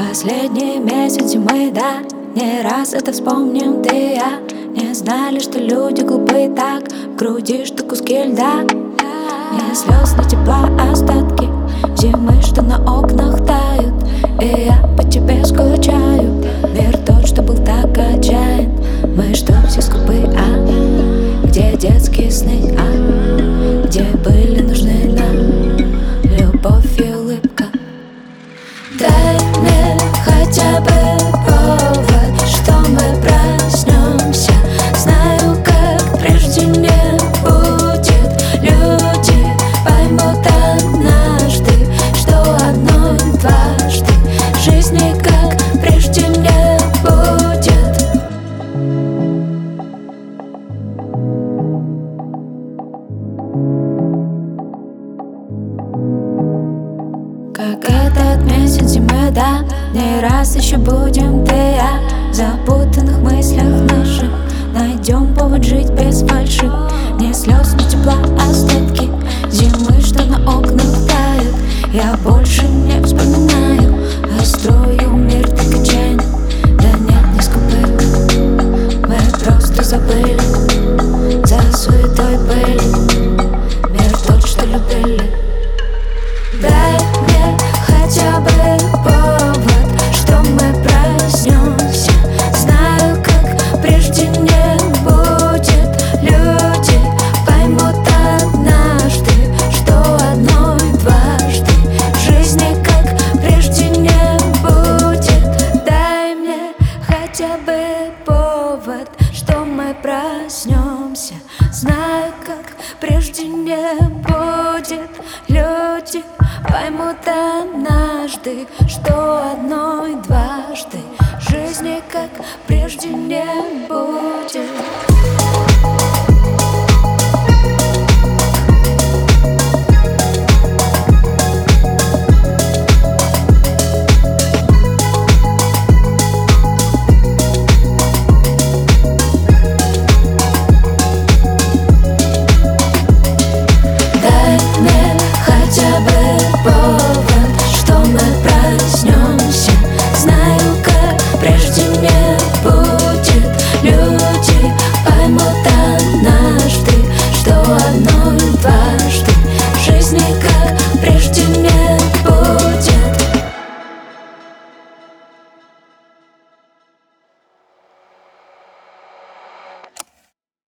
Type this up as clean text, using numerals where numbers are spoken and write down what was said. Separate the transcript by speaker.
Speaker 1: Последний месяц зимы, да, не раз это вспомним ты и я. Не знали, что люди глупые так, в груди, что куски льда. Ни слез, ни тепла, остатки зимы, что на окнах тают. И я по тебе скучаю. Мир тот, что был так отчаян. Мы что, все скупы, а? Где детские сны, а? Где были нужны нам любовь и улыбка? Дай мне хотя бы повод, что мы проснемся. Знаю, как прежде не будет. Люди поймут однажды, что одной дважды жизни как прежде не будет. Как этот месяц зимы, да, не раз еще будем ты и я. В запутанных мыслях наших найдем повод жить без фальши. Ни слез, ни тепла, остатки зимы, что на окнах тают. Я больше не вспоминаю, а строю мир так отчаянно. Да нет, не скупы, мы просто забыли за суетой пыли мир тот, что любили. Дай мне хотя бы повод, что мы проснемся. Знаю, как прежде не будет. Люди поймут однажды, что одной дважды жизни как прежде не будет. Дай мне хотя бы повод, что мы проснемся. Знаю, как прежде не будет. Люди поймут однажды, что одной дважды жизни как прежде не будет.